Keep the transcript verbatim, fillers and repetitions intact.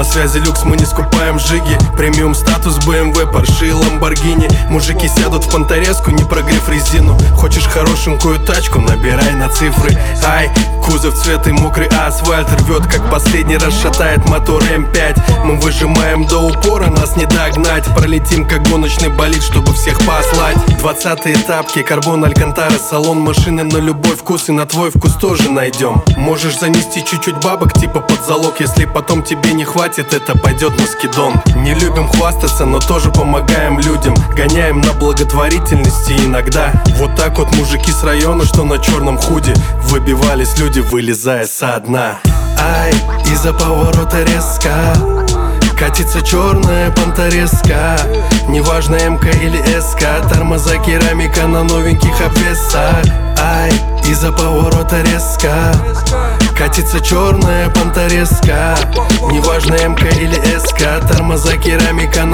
связи люкс, мы не скупаем жиги. Премиум статус, бэ эм вэ, Порше и Ламборгини. Мужики сядут в понторезку, не прогрев резину. Хочешь хорошенькую тачку, набирай на цифры. Ай, кузов цвет и мокрый асфальт рвет, как последний раз шатает мотор эм пять. Мы выжимаем до упора, нас не догнать. Пролетим как гоночный болид, чтобы всех послать. Двадцатые тапки, карбон, алькантара, салон машины на любой вкус, и на твой вкус тоже найдем. Можешь занести чуть-чуть бабок, типа под залог. Если потом тебе не хватит, это пойдет на скидон. Не любим хвастаться, но тоже помогаем людям. Гоняем на благотворительности иногда. Вот так вот мужики с района, что на черном худи, выбивались люди, вылезая со дна. Ай, из-за поворота резко катится черная понторезка. Неважно, МК или СК, тормоза керамика на новеньких обвесах. Ай, из-за поворота резко катится черная понторезка. Неважно, МК или СК, тормоза керамика